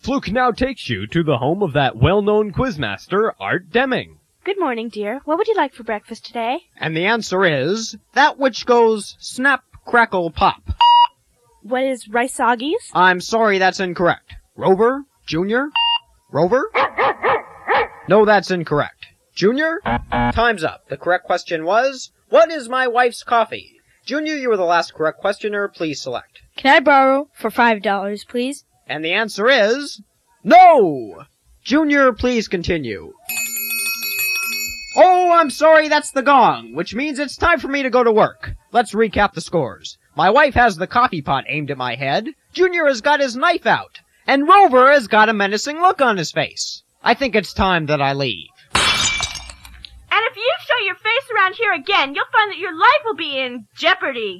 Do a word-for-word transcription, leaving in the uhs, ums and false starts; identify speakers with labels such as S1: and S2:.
S1: Fluke now takes you to the home of that well-known quizmaster, Art Deming.
S2: Good morning, dear. What would you like for breakfast today?
S3: And the answer is, that which goes snap, crackle, pop.
S2: What is rice-oggies?
S3: I'm sorry, that's incorrect. Rover? Junior? Rover? No, that's incorrect. Junior? Time's up. The correct question was, what is my wife's coffee? Junior, you were the last correct questioner. Please select.
S4: Can I borrow for five dollars, please?
S3: And the answer is, no! Junior, please continue. Oh, I'm sorry, that's the gong, which means it's time for me to go to work. Let's recap the scores. My wife has the coffee pot aimed at my head, Junior has got his knife out, and Rover has got a menacing look on his face. I think it's time that I leave.
S2: And if you show your face around here again, you'll find that your life will be in jeopardy.